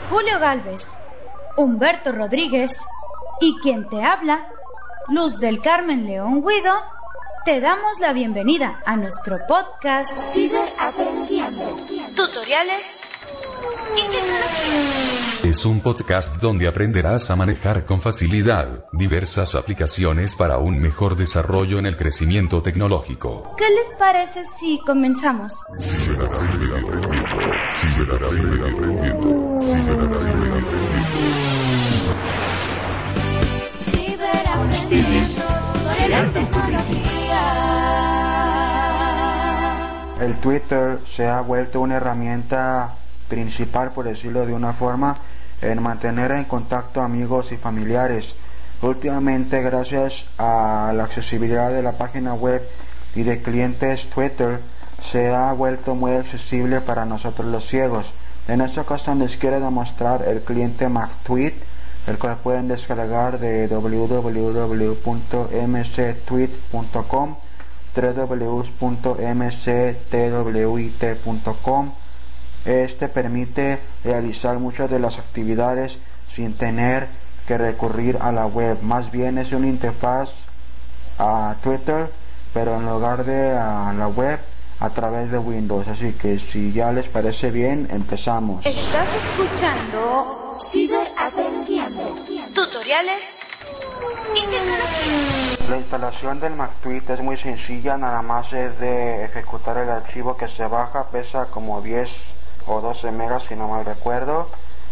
Julio Galvez, Humberto Rodríguez y quien te habla, Luz del Carmen León Guido, te damos la bienvenida a nuestro podcast Ciberaprendiendo, tutoriales y tecnología. Es un podcast donde aprenderás a manejar con facilidad diversas aplicaciones para un mejor desarrollo en el crecimiento tecnológico. ¿Qué les parece si comenzamos? El Twitter se ha vuelto una herramienta principal, por decirlo de una forma, en mantener en contacto amigos y familiares. Últimamente, gracias a la accesibilidad de la página web y de clientes, Twitter se ha vuelto muy accesible para nosotros los ciegos. En esta ocasión les quiero demostrar el cliente MacTweet, el cual pueden descargar de www.mctweet.com, www.mctwit.com. Este permite realizar muchas de las actividades sin tener que recurrir a la web. Más bien es una interfaz a Twitter, pero en lugar de a la web, a través de Windows. Así que si ya les parece bien, empezamos. Estás escuchando Ciberaprendiendo, tutoriales y tecnología. La instalación del MacTweet es muy sencilla, nada más es de ejecutar el archivo que se baja, pesa como 10 o 12 megas si no mal recuerdo.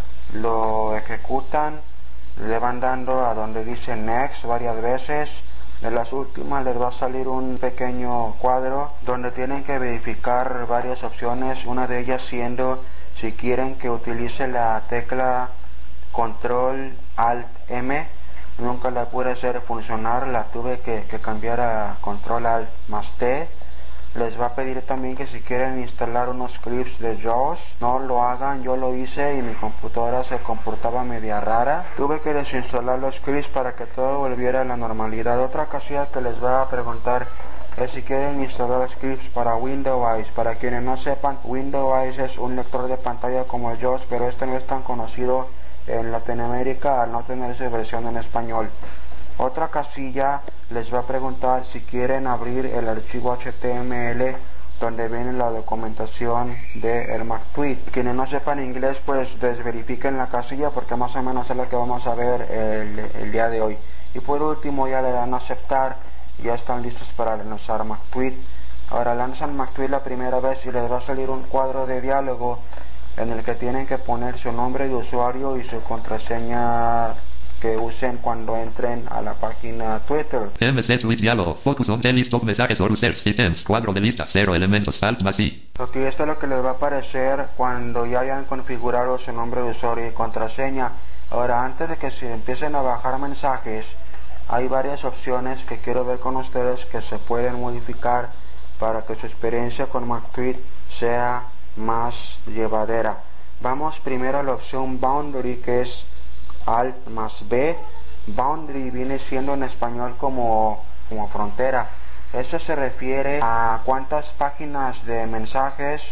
Lo ejecutan, le van dando a donde dice Next varias veces. En las últimas les va a salir un pequeño cuadro donde tienen que verificar varias opciones, una de ellas siendo si quieren que utilice la tecla Control Alt M. Nunca la pude hacer funcionar, la tuve que cambiar a Control Alt más T. Les va a pedir también que si quieren instalar unos clips de JAWS, no lo hagan. Yo lo hice y mi computadora se comportaba media rara. Tuve que desinstalar los clips para que todo volviera a la normalidad. Otra casilla que les va a preguntar es si quieren instalar los clips para Windows Eyes. Para quienes no sepan, Windows Eyes es un lector de pantalla como el JAWS, pero este no es tan conocido en Latinoamérica al no tener su versión en español. Otra casilla les va a preguntar si quieren abrir el archivo HTML donde viene la documentación de el MacTweet. Quienes no sepan inglés, pues desverifiquen la casilla porque más o menos es la que vamos a ver el día de hoy. Y por último ya le dan a aceptar y ya están listos para lanzar MacTweet. Ahora lanzan MacTweet la primera vez y les va a salir un cuadro de diálogo en el que tienen que poner su nombre de usuario y su contraseña que usen cuando entren a la página Twitter. MC Tweet diálogo, focus on list of mensajes or users, items, cuadro de lista, 0 elementos, alt más I. Ok, esto es lo que les va a aparecer cuando ya hayan configurado su nombre de usuario y contraseña. Ahora, antes de que se empiecen a bajar mensajes, hay varias opciones que quiero ver con ustedes que se pueden modificar para que su experiencia con MacTweet sea más llevadera. Vamos primero a la opción Boundary, que es Alt más B. Boundary viene siendo en español como frontera. Eso se refiere a cuántas páginas de mensajes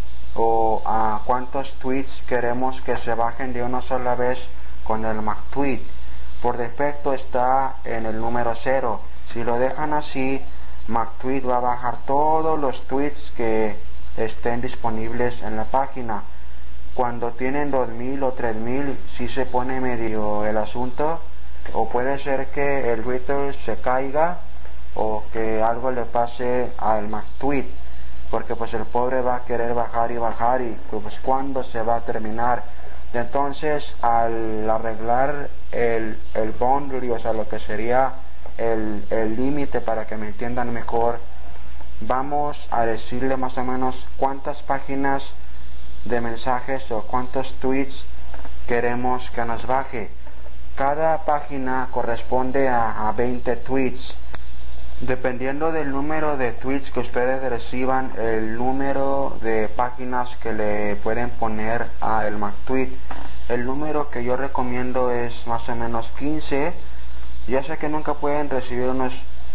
o a cuántos tweets queremos que se bajen de una sola vez con el MacTweet. Por defecto está en el número 0. Si lo dejan así, MacTweet va a bajar todos los tweets que estén disponibles en la página. Cuando tienen 2000 o 3000 sí se pone medio el asunto, o puede ser que el Twitter se caiga o que algo le pase al MacTweet, porque pues el pobre va a querer bajar y pues cuándo se va a terminar. Entonces, al arreglar el boundary, o sea lo que sería el límite, para que me entiendan mejor, vamos a decirle más o menos cuántas páginas de mensajes o cuántos tweets queremos que nos baje. Cada página corresponde a 20 tweets. Dependiendo del número de tweets que ustedes reciban, el número de páginas que le pueden poner a el MacTweet. El número que yo recomiendo es más o menos 15. Ya sé que nunca pueden recibir unos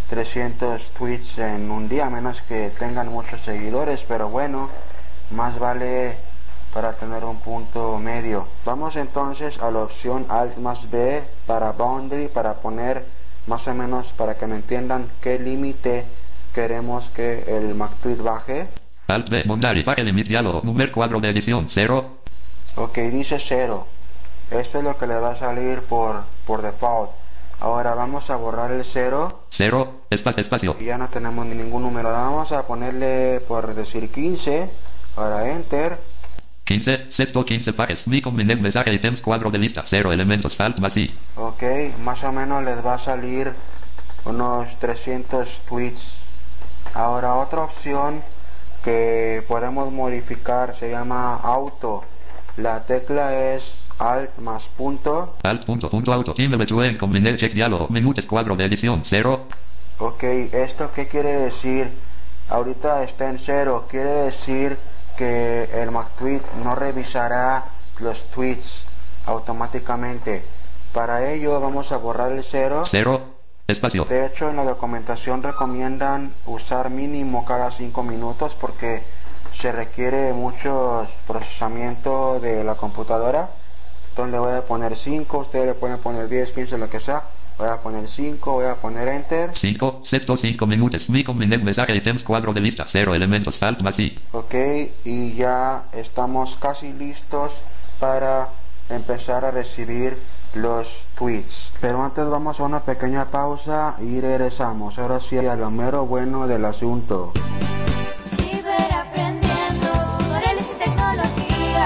300 tweets en un día, a menos que tengan muchos seguidores, pero bueno, más vale para tener un punto medio. Vamos entonces a la opción Alt más B para boundary, para poner más o menos, para que me entiendan qué límite queremos que el MacTweet baje. Alt B, boundary, baje limit diálogo, número cuadro de edición, 0. Ok, dice 0. Esto es lo que le va a salir por default. Ahora vamos a borrar el 0. 0, espacio. Y ya no tenemos ningún número. Ahora vamos a ponerle, por decir, 15. Ahora Enter. 15, secto 15 pares, mi combiné mensaje items cuadro de lista, 0 elementos, alt más I. Ok, más o menos les va a salir unos 300 tweets. Ahora otra opción que podemos modificar se llama auto. La tecla es alt más punto. Alt punto auto, team between combiné check diálogo, minutes cuadro de edición, 0. Ok, ¿esto qué quiere decir? Ahorita está en 0, quiere decir que el MacTweet no revisará los tweets automáticamente. Para ello vamos a borrar el 0. 0, espacio. De hecho, en la documentación recomiendan usar mínimo cada 5 minutos porque se requiere mucho procesamiento de la computadora. Entonces le voy a poner 5, ustedes le pueden poner 10, 15, lo que sea. Voy a poner 5, voy a poner Enter. 5, secto 5 minutos, mi combiné mensaje items cuadro de lista, 0 elementos, alt más I. Ok, y ya estamos casi listos para empezar a recibir los tweets. Pero antes vamos a una pequeña pausa y regresamos. Ahora sí a lo mero bueno del asunto. Ciberaprendiendo, tutoriales y tecnología.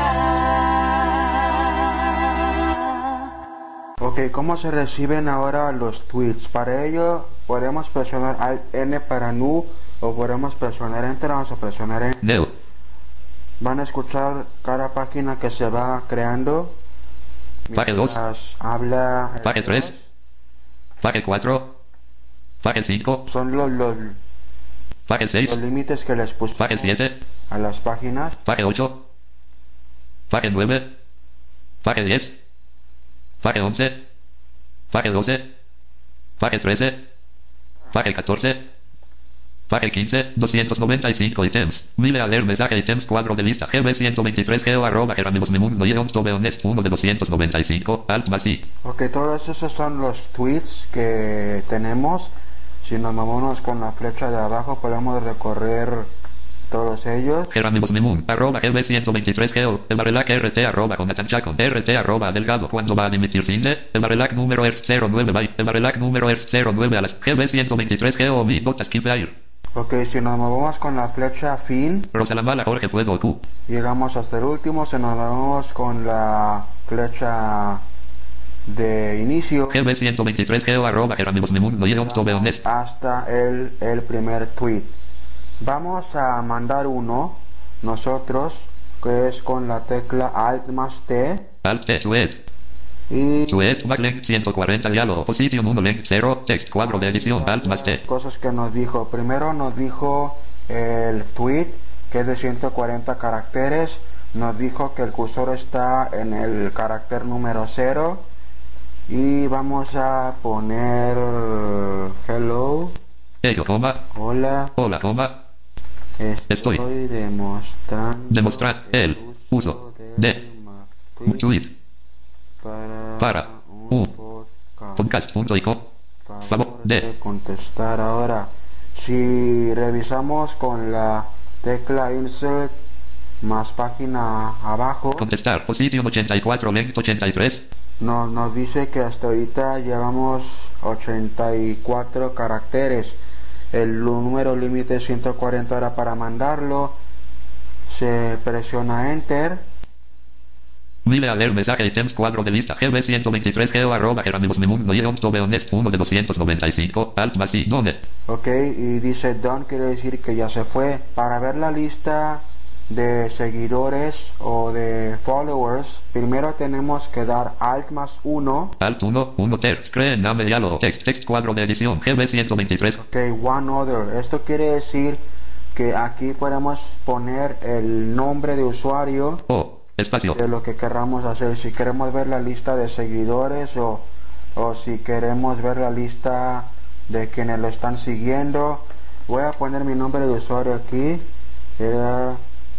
Ok, ¿cómo se reciben ahora los tweets? Para ello podemos presionar Alt N para nu o podemos presionar Enter. Vamos a presionar Enter. Neo. Van a escuchar cada página que se va creando. Fase 2. Habla. Fase 3. Fase 4. Fase 5. Son los Fase 6. límites que les puse Fase 7. a las páginas. Fase 8. Fase 9. Fase 10. Fase 11. Fase 12. Fase 13. Fase 14. Fase 15, 295 ítems. Mire a leer mensaje ítems cuadro de lista. GB123 geo arroba geranimosmimundo y honest 1 de 295, alt más I. Ok, todos esos son los tweets que tenemos. Si nos movemos con la flecha de abajo podemos recorrer todos ellos. Geranimosmimun, arroba GB123 geo, el barrelac RT arroba con atanchacon, RT arroba delgado, cuando va a dimitir cinde, el barrelac número ERS09 byte, el barrelac número ERS09 a las GB123 geo mi botas keep air. Ok, si nos movemos con la flecha fin, Rosalambala Jorge Puedo Q. llegamos hasta el último. Si nos movemos con la flecha de inicio, GB123 geo arroba geranimosmimundo y honest. hasta el primer tweet. Vamos a mandar uno nosotros, que es con la tecla Alt más T. Alt T, tweet. Y Tweet, backlink 140 diálogo, position 1 link 0, text cuadro de edición, alt más T. cosas que nos dijo. Primero nos dijo el tweet, que es de 140 caracteres. Nos dijo que el cursor está en el carácter número 0. Y vamos a poner hello. Ello, coma. Hola. Hola, coma. Estoy demostrando Demostrar el uso de un tweet para un podcast.icon. Favor de contestar ahora. Si revisamos con la tecla insert más página abajo, contestar, position 84 length 83. nos dice que hasta ahorita llevamos 84 caracteres. El número límite es 140. Ahora para mandarlo se presiona enter. Mire a leer mensaje items cuadro de lista GB123 geo arroba geranimosmimundo y honest 1 de 295, alt más I, done. Ok, y dice done, quiere decir que ya se fue. Para ver la lista de seguidores o de followers, primero tenemos que dar alt más 1. Alt 1, 1 text, cree name diálogo, text cuadro de edición, GB123. Ok, one other. Esto quiere decir que aquí podemos poner el nombre de usuario espacio de lo que queramos hacer. Si queremos ver la lista de seguidores o si queremos ver la lista de quienes lo están siguiendo. Voy a poner mi nombre de usuario aquí. Era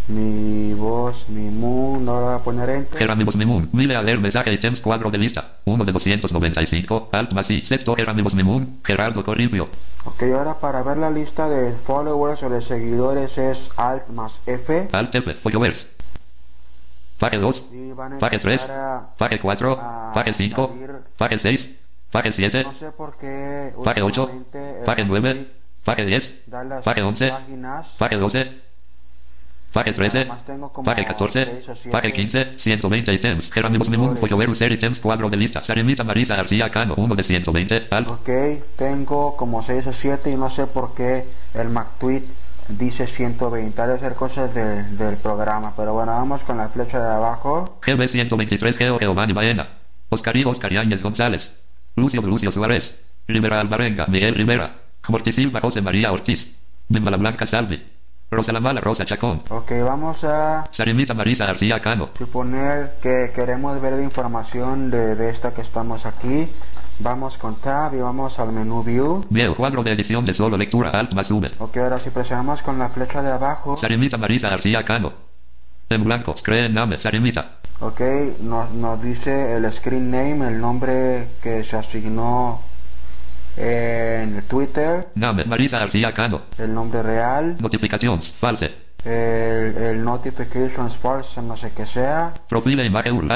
mi voz, mi moon, no lo voy a poner enter. Jerónimos Mimun. Mire a leer mensaje ítems cuadro de lista. 1 de 295. Alt más I. Sector Jerónimos Mimun. Gerardo Corripio. Ok, ahora para ver la lista de followers o de seguidores es Alt más F. Alt F. Followers. Fage 2. Y van a Fage 3. empezar a Fage 4. Fage 5. salir. Fage 6. Fage 7. No sé por qué Fage 8. últimamente el Fage 9. tweet Fage 10. da las Fage 11. páginas. Fage 12. Fage 13. Nada más tengo como Fage 14. 6 o 7 Fage 15. 120 ítems. Jerónimos Mimun. Follower User ítems cuadro de lista. Sarimita Marisa García Cano. 1 de 120. Alt. Ok, tengo como 6 o 7 y no sé por qué el MacTweet dice 120. Debe ser cosas del programa, pero bueno, vamos con la flecha de abajo. GB 123. Geo Giovanni Baena. Oscar Áñez González. Lucio Suárez. Rivera Alvarenga. Miguel Rivera. Mortisilva José María Ortiz. Bimbala Blanca Salvi. Rosa la Mala Rosa Chacón. Ok, vamos a Sarimita Marisa García Cano. suponer que queremos ver de información de esta que estamos aquí. Vamos con Tab y vamos al menú View. View cuadro de edición de solo lectura Alt más V. Ok, ahora si presionamos con la flecha de abajo. Sarimita Marisa García Cano. En blanco. Screen name Sarimita. Ok, nos dice el screen name, el nombre que se asignó en Twitter, Name Marisa García Cano. el nombre real, Notifications. False. el notifications false, no sé qué sea. Profile imagen URL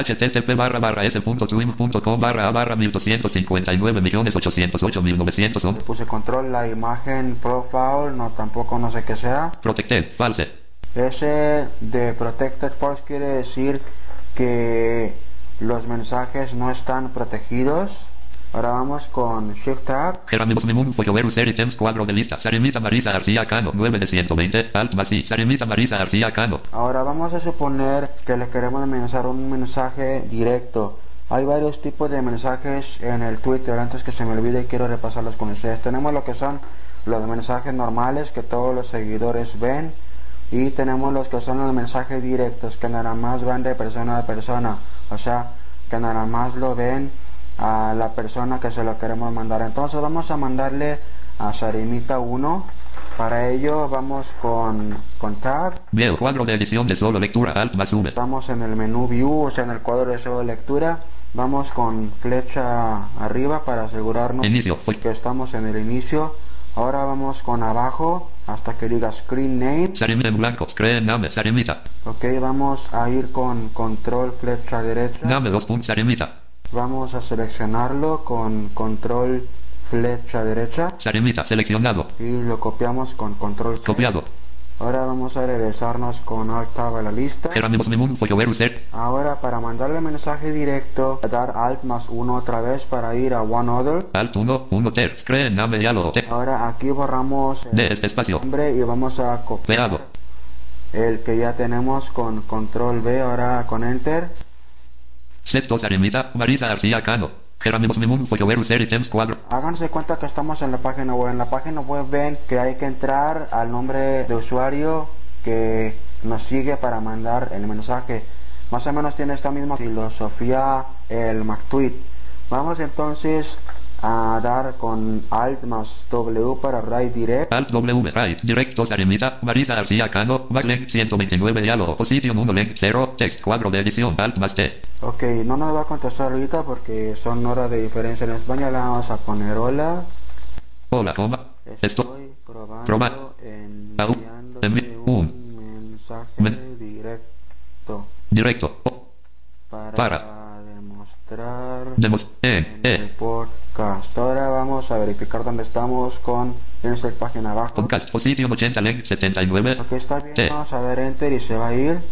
http://s.twim.com/a/1259.808.911. Puse control, la imagen profile, no tampoco no sé qué sea. Protected. False. Ese de protected false quiere decir que los mensajes no están protegidos. Ahora vamos con Shift Tab. Jerónimos Mimun. Follower User ítems cuadro de lista. Sarimita Marisa García Cano. 9 de 120. Alt más I. Sarimita Marisa García Cano. Ahora vamos a suponer que le queremos mandar un mensaje directo. Hay varios tipos de mensajes en el Twitter. Antes que se me olvide, quiero repasarlos con ustedes. Tenemos lo que son los mensajes normales que todos los seguidores ven. Y tenemos los que son los mensajes directos, que nada más van de persona a persona. O sea, que nada más lo ven a la persona que se lo queremos mandar. Entonces vamos a mandarle a Sarimita 1. Para ello vamos con Tab. View cuadro de edición de solo lectura Alt más V. Estamos en el menú View, o sea en el cuadro de solo lectura. Vamos con flecha arriba para asegurarnos Inicio. que estamos en el inicio. Ahora vamos con abajo hasta que diga Screen Name. Sarimita en blanco. Screen name Sarimita. Ok, vamos a ir con control flecha derecha. Name 2. Sarimita. Vamos a seleccionarlo con control flecha derecha Sarimita seleccionado. y lo copiamos con control C. Copiado. Ahora vamos a regresarnos con Alt Tab a la lista. Jerónimos Mimun. Follower User. Ahora para mandarle mensaje directo, dar Alt más 1 otra vez para ir a One Other. Alt 1. 1 ter. Screen name diálogo. T. Ahora aquí borramos D. el Espacio. nombre y vamos a copiar Pegado. el que ya tenemos con control V, ahora con Enter. Sector Sarimita. Marisa García Cano. Jerónimos Mimun. Follower User ítems cuadro. Háganse cuenta que estamos en la página web. En la página web ven que hay que entrar al nombre de usuario que nos sigue para mandar el mensaje. Más o menos tiene esta misma filosofía el MacTweet. Vamos entonces a dar con Alt más W para Write Direct. Alt W. Right. Directo Sarimita. Marisa García Cano. Backlink 129 diálogo. Position 1 link 0. Text cuadro de edición. Alt más T. Ok, no nos va a contestar ahorita porque son horas de diferencia en España. Le vamos a poner hola. Hola, coma. Esto. Estoy probando Proba. enviándote Un. un mensaje directo Directo. para demostrar En. en el podcast. Ahora vamos a verificar dónde estamos con insert página abajo. Podcast. Position 80 link 79. Ok, está bien, T. vamos a ver enter y se va a ir.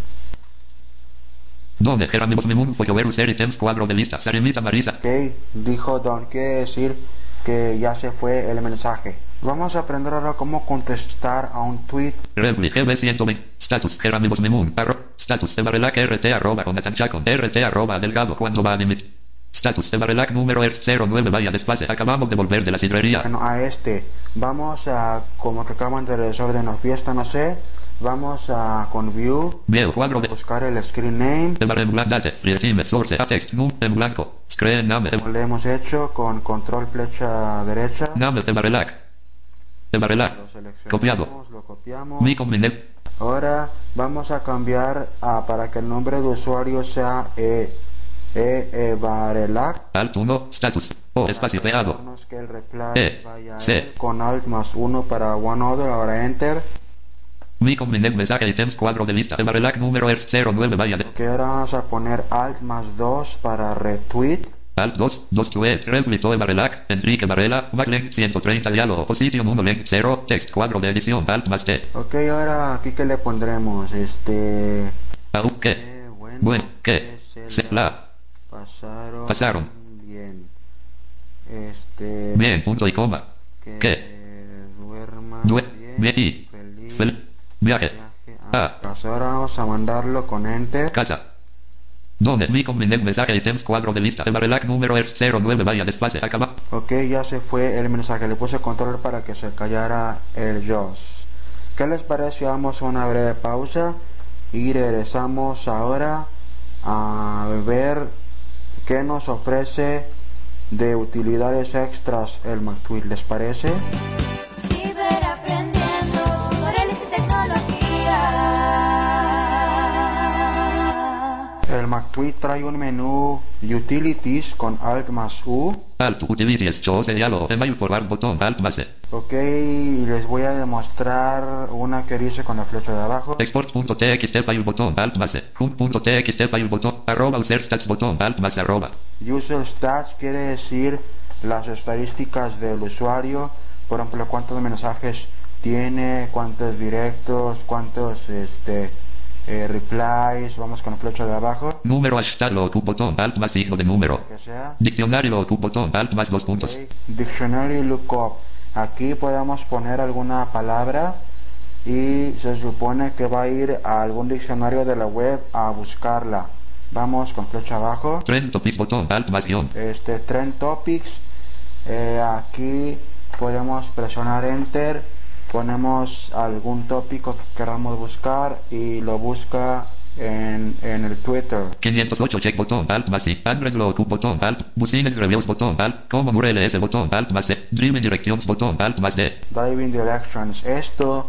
Donde Jerónimos Mimun. Follower User ítems cuadro de lista. Sarimita Marisa. Ok, dijo Don, quiere decir que ya se fue el mensaje. Vamos a aprender ahora cómo contestar a un tweet. Reply GB 120. Status Jerónimos Mimun. Status Evarelac RT arroba Jonathan Chacon. RT arroba Delgado. Cuando va a limit. Status Evarelac número es 09. Vaya desfase. Acabamos de volver de la sidrería. Bueno, a este vamos a, como que acaban de desorden o fiesta, no sé. Vamos a con View, View cuadro de. buscar el screen name, En blanco. Date. Real source. Text. Num. En blanco. Screen name. como le hemos hecho con control flecha derecha. Name Evarelac. Evarelac. Lo seleccionamos, Copiado. lo copiamos. Mi combine. Ahora vamos a cambiar para que el nombre de usuario sea Varelac. Alt 1, status. O espacio pegado. Asegurarnos que el reply vaya a C. él con Alt más 1 para OneOther. Ahora Enter. Mi combinen mensaje items cuadro de lista. Varelac número ERS 09 vaya de. Que ahora vamos a poner Alt más 2 para retweet. Alt 2, 2 tweet, replicó Varelac, Enrique Varela, backlink 130 diálogo, position 1 link 0, text cuadro de edición, Alt más T. Ok, ahora aquí que le pondremos ¿Qué? bueno, Buen, ¿qué? La. Pasaron bien. Bien, punto y coma. Que ¿Qué? duerman Bien y. feliz Viaje. Ahora vamos a mandarlo con Enter. Casa. Donde mi combinen mensaje items cuadro de lista. Varelac número ERS 09 vaya despacio. Acaba. Ok, ya se fue el mensaje. Le puse control para que se callara el JOS. ¿Qué les parece? Vamos a una breve pausa y regresamos ahora a ver qué nos ofrece de utilidades extras el MacTweet. ¿Les parece? Ciberaprendiendo, tutoriales y tecnología. El MacTweet trae un menú Utilities con Alt más U. Alt Utilities, show diálogo, email forward botón, Alt más E. Ok, y les voy a demostrar una que dice con la flecha de abajo. Export.txt file botón, Alt más E. Home.txt file botón, arroba user stats botón, Alt más arroba. User stats quiere decir las estadísticas del usuario. Por ejemplo, cuántos mensajes tiene, cuántos directos, cuántos replies. Vamos con la flecha de abajo. Número hashtag lookup botón, Alt más signo de número. Que sea. Diccionario lookup botón, Alt más 2 puntos. Okay. Dictionary lookup. Aquí podemos poner alguna palabra y se supone que va a ir a algún diccionario de la web a buscarla. Vamos con flecha abajo. Trend topics botón, Alt más guión. Trend topics. Aquí podemos presionar Enter. Ponemos algún tópico que queramos buscar y lo busca en el Twitter. 508 check botón, Alt más I. Android lookup botón, Alt. Business reviews botón, Alt. Common URLs botón, Alt más C. Driven directions botón, Alt más D. Driving directions. Esto,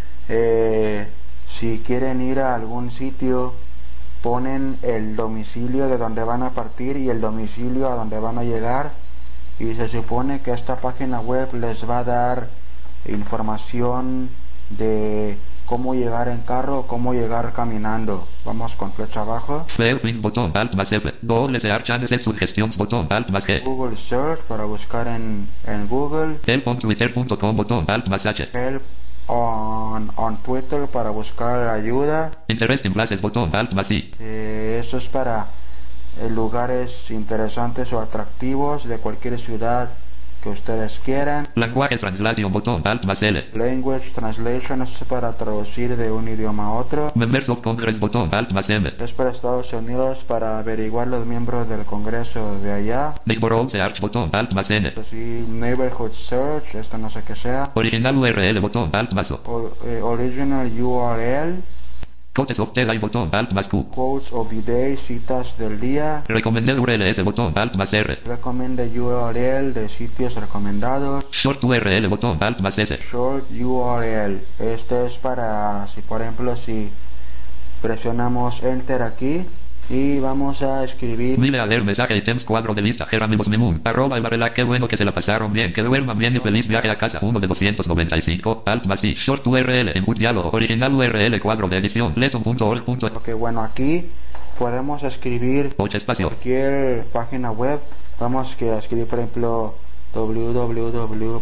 si quieren ir a algún sitio, ponen el domicilio de donde van a partir y el domicilio a donde van a llegar. Y se supone que esta página web les va a dar información de cómo llegar en carro o cómo llegar caminando. Vamos con flecha abajo. Fairfield botón, Alt más F. Google Search and Set Suggestions botón, Alt más G. Google Search para buscar en Google. Help.twitter.com botón, Alt más H. Help on Twitter para buscar ayuda. Interesting places botón, Alt más I. Esto es para lugares interesantes o atractivos de cualquier ciudad que ustedes quieran. Language Translation botón, Alt más L. Language Translation es para traducir de un idioma a otro. Members of Congress botón, Alt más M. Es para Estados Unidos para averiguar los miembros del Congreso de allá. Neighborhood Search botón, Alt más N. Sí, Neighborhood Search, esto no sé qué sea. Original URL botón, Alt más O. Original URL. Quotes of the day botón, Alt más Q. Quotes of the day, citas del día. Recommended URLs botón, Alt más R. Recommended URL de sitios recomendados. Short URL botón, Alt más S. Short URL. Este es para, si por ejemplo, si presionamos Enter aquí y vamos a escribir. Mile a leer mensaje items cuadro de lista Jerónimos Mimun. Arroba Varelac, qué bueno que se la pasaron bien. Que duerman bien y feliz viaje a casa. 1 de 295. Alt más I. Short URL. Input diálogo. Original URL cuadro de edición. Leton.org. Ok, bueno, aquí podemos escribir 8 espacio. cualquier página web. Vamos a escribir, por ejemplo, www.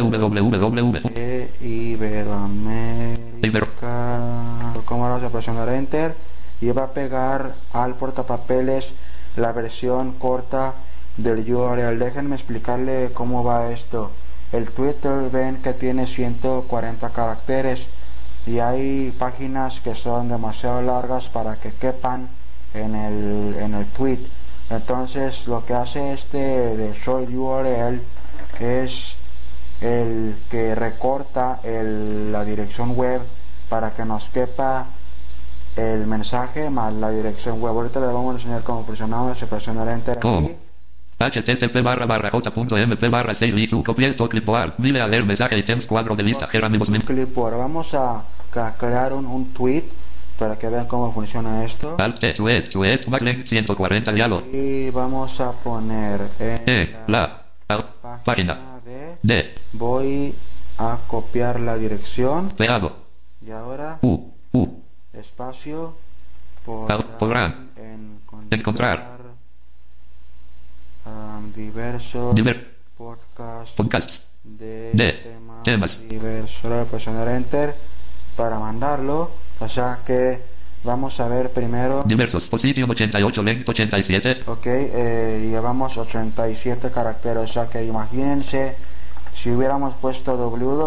Iberoamérica. ¿Cómo vamos a presionar Enter? Y va a pegar al portapapeles la versión corta del URL. Déjenme explicarle cómo va esto. El Twitter, ven que tiene 140 caracteres y hay páginas que son demasiado largas para que quepan en el tweet. Entonces lo que hace este de short URL es el que recorta la dirección web para que nos quepa el mensaje más la dirección web. Ahorita les vamos a enseñar cómo presionamos. Se presiona Enter aquí. http://j.mp/6 copieto clipboard. Mile a leer mensaje items cuadro de lista Jerónimos Mimun. Clipboard. Vamos a crear un tweet para que vean cómo funciona esto. Alt tweet, backlink 140 diálogo. Y vamos a poner en La página de voy a copiar la dirección pegado. y ahora espacio podrán encontrar diversos podcasts de temas diversos. Ahora voy a presionar enter para mandarlo, o sea que vamos a ver primero diversos. Position 88, length 87. ok, llevamos 87 caracteres, o sea que imagínense si hubiéramos puesto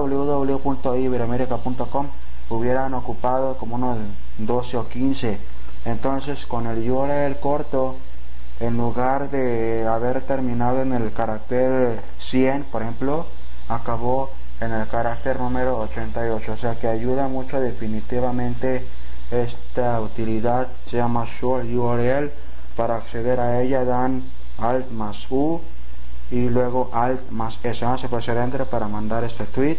www.iberoamerica.com hubieran ocupado como unos 12 o 15. Entonces con el URL corto, en lugar de haber terminado en el carácter 100, por ejemplo, acabó en el carácter número 88, o sea que ayuda mucho definitivamente. Esta utilidad se llama Short URL. Para acceder a ella dan Alt más U y luego Alt más S. Vamos a presionar Enter para mandar este tweet.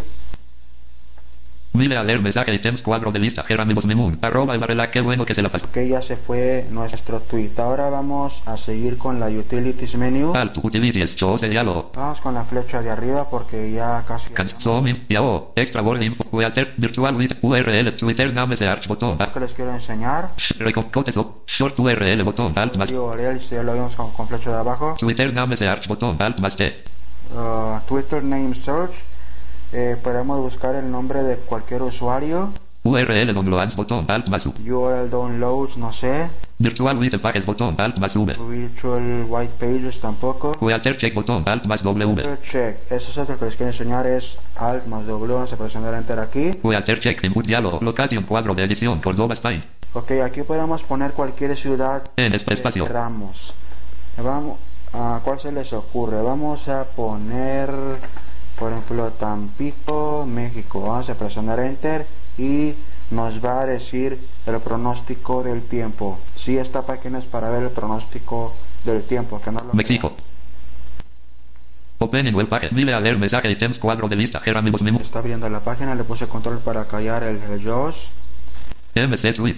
Mire a leer mensaje items cuadro de lista Jerónimo Memun arroba el barrela, qué bueno que se la pasó. Ok, ya se fue nuestro tweet. Ahora vamos a seguir con la Utilities menu. Alt Utilities chose diálogo. Vamos con la flecha de arriba porque ya casi Zoom yao extra word info alter virtual with URL Twitter name search botón. que les quiero enseñar. Recocotes short URL botón Alt más URL, si ya lo vimos con flecha de abajo. Twitter name search botón Alt más T. Twitter name search. Podemos buscar el nombre de cualquier usuario. URL downloads botón Alt más U. URL downloads, no sé. Virtual with pages botón Alt más V. Virtual white pages tampoco. Alter check botón Alt más W. Check, eso es otro que les quiero enseñar, es Alt más W. Vamos a presionar Enter aquí. Alter check input diálogo location cuadro de edición Córdoba Spain. Ok, aquí podemos poner cualquier ciudad en espacio. Ramos. Vamos a ¿cuál se les ocurre? Vamos a poner, por ejemplo, Tampico, México. Vamos a presionar Enter y nos va a decir el pronóstico del tiempo. Si esta página es para ver el pronóstico del tiempo, que no lo México. Open in web page. Mire a leer mensaje items cuadro de lista Jerónimo Memun. está abriendo la página, le puse control para callar el reloj. MC tweet.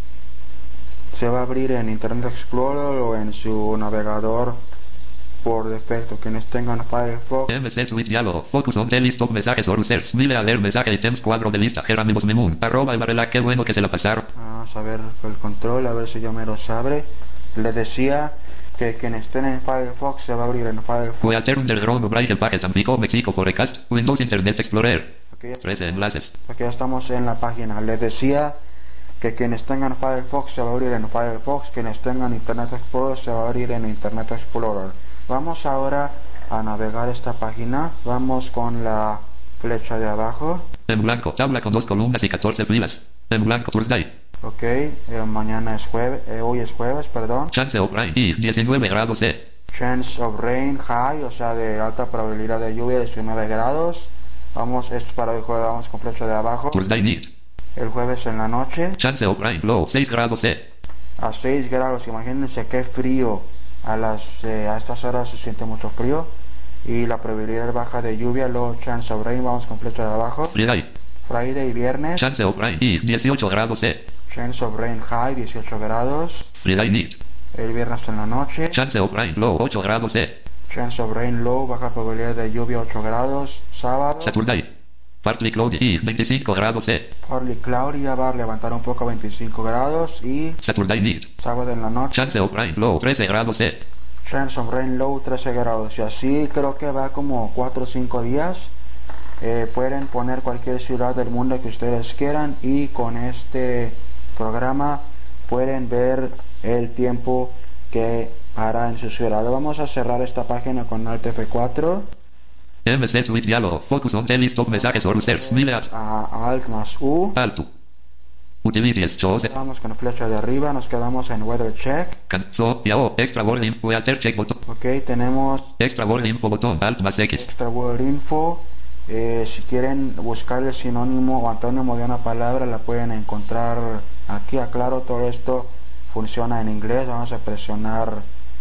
Se va a abrir en Internet Explorer o en su navegador por defecto. Quienes tengan Firefox. MC tweet diálogo. Focus on the list of mensajes or users. Mire a leer mensaje items cuadro de lista Jerónimo Memun arroba el barrela, qué bueno que se la pasaron. Vamos a ver el control, a ver si ya me los abre. Le decía que quien esté en Firefox se va a abrir en Firefox. Alter underground Braille packet Tampico, México Forecast, Windows Internet Explorer. Okay, 13 enlaces. Aquí ya estamos en la página. Les decía que quienes tengan Firefox se va a abrir en Firefox, quienes tengan Internet Explorer se va a abrir en Internet Explorer. Vamos ahora a navegar esta página. Vamos con la flecha de abajo. En blanco, tabla con 2 columnas y 14 filas. En blanco, Thursday. Ok, mañana es jueves, hoy es jueves, perdón. Chance of rain y 19 grados C. Chance of rain high, o sea de alta probabilidad de lluvia, 19 grados. Vamos, esto es para el jueves, vamos con flecha de abajo. Thursday night. El jueves en la noche. Chance of rain low 6 grados C. A 6 grados, imagínense qué frío. A estas horas se siente mucho frío. Y la probabilidad baja de lluvia, low chance of rain, vamos con flecha de abajo. Friday. Friday, viernes. Chance of rain y 18 grados C. Chance of rain high, 18 grados. Friday night. El viernes en la noche. Chance of rain low 8 grados C. Chance of rain low, baja probabilidad de lluvia, 8 grados. Sábado. Saturday. Partly cloudy y 25 grados C. Partly cloudy, ya va a levantar un poco, 25 grados. Y Saturday night. sábado en la noche. Chance of rain low 13 grados C. Chance of rain low, 13 grados. Y así creo que va como 4 o 5 días. Pueden poner cualquier ciudad del mundo que ustedes quieran y con este programa pueden ver el tiempo que hará en su ciudad. Vamos a cerrar esta página con Alt F4. MC tweet diálogo. Focus on the list of mensajes or users. Mire a Alt más U. Alto. Utilities chose. Vamos con flecha de arriba, nos quedamos en Weather Check. Cancel, yao, extra word info, alter check botón. Ok, tenemos Extra word info botón, Alt más X. Extra Word Info. Si quieren buscar el sinónimo o antónimo de una palabra, la pueden encontrar aquí. Aclaro, todo esto funciona en inglés. Vamos a presionar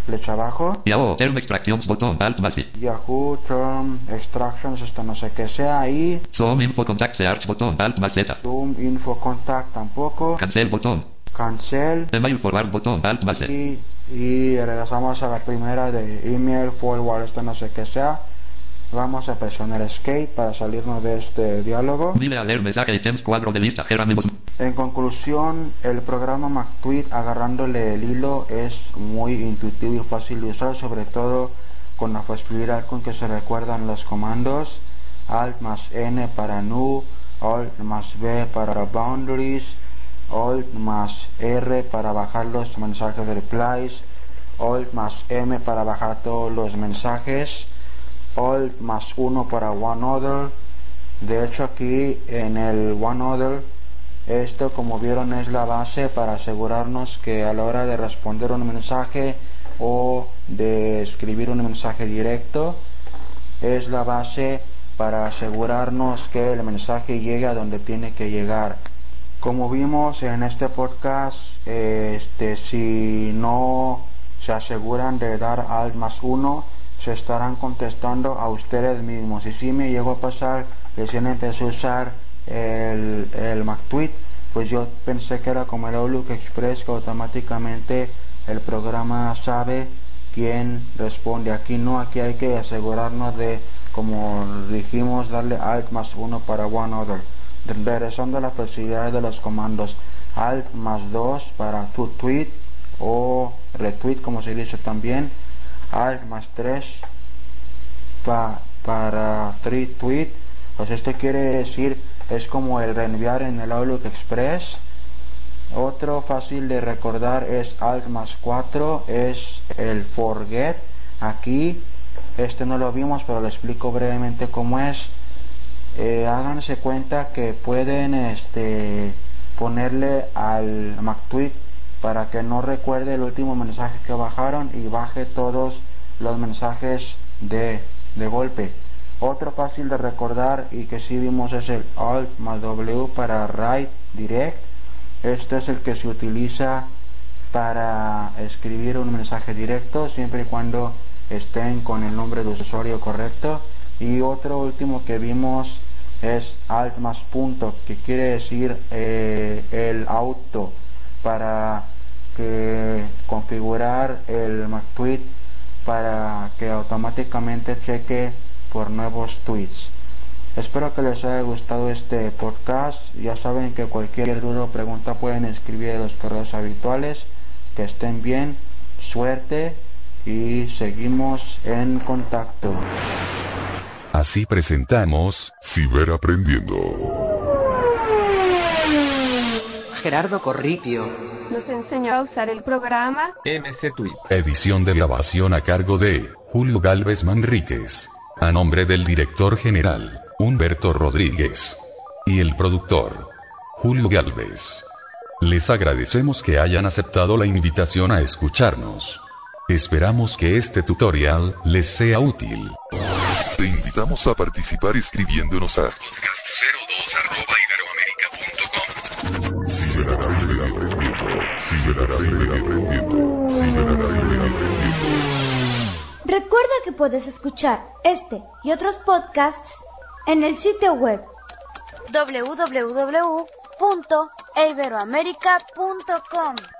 flecha abajo. Yahoo Term Extractions botón, Alt más I. Yahoo Term Extractions, esto no sé qué sea ahí. Zoom Info Contact Search botón, Alt más Z. Zoom Info Contact tampoco. Cancel botón. Cancel. Email Forward botón, Alt más Z. Y regresamos a la primera de Email Forward, esto no sé qué sea. Vamos a presionar Escape para salirnos de este diálogo. Dile a leer mensaje items cuadro de lista, Jerónimos. En conclusión, el programa MacTweet, agarrándole el hilo, es muy intuitivo y fácil de usar, sobre todo con la facilidad con que se recuerdan los comandos. Alt más N para new, Alt más B para boundaries, Alt más R para bajar los mensajes de replies, Alt más M para bajar todos los mensajes, Alt más 1 para OneOther. De hecho, aquí en el OneOther, esto, como vieron, es la base para asegurarnos que a la hora de responder un mensaje o de escribir un mensaje directo, es la base para asegurarnos que el mensaje llegue a donde tiene que llegar. Como vimos en este podcast, si no se aseguran de dar Alt más 1, se estarán contestando a ustedes mismos. Y si me llegó a pasar, recién empecé a usar el MacTweet, pues yo pensé que era como el Outlook Express, que automáticamente el programa sabe quién responde. Aquí no, aquí hay que asegurarnos de, como dijimos, darle Alt más 1 para OneOther. Regresando a la facilidad de los comandos, Alt más 2 para to tweet o retweet, como se dice también. Alt más 3 para retweet, pues esto quiere decir, es como el reenviar en el Outlook Express. Otro fácil de recordar es Alt más 4, es el forget. Aquí no lo vimos, pero lo explico brevemente cómo es. Háganse cuenta que pueden ponerle al MacTweet para que no recuerde el último mensaje que bajaron y baje todos los mensajes de golpe. Otro fácil de recordar y que sí vimos es el Alt más W para Write Direct. Este es el que se utiliza para escribir un mensaje directo, siempre y cuando estén con el nombre de usuario correcto. Y otro último que vimos es Alt más punto, que quiere decir el auto, para configurar el MacTweet para que automáticamente cheque por nuevos tweets. Espero que les haya gustado este podcast. Ya saben que cualquier duda o pregunta pueden escribir en los correos habituales. Que estén bien, suerte y seguimos en contacto. Así presentamos Ciberaprendiendo. Gerardo Corripio nos enseñó a usar el programa MCTweet. Edición de grabación a cargo de Julio Galvez Manríquez. A nombre del director general, Humberto Rodríguez. Y el productor, Julio Galvez. Les agradecemos que hayan aceptado la invitación a escucharnos. Esperamos que este tutorial les sea útil. Te invitamos a participar escribiéndonos a podcast02@iberoamerica.com. Ciberaprendiendo. Recuerda que puedes escuchar este y otros podcasts en el sitio web www.iberoamerica.com.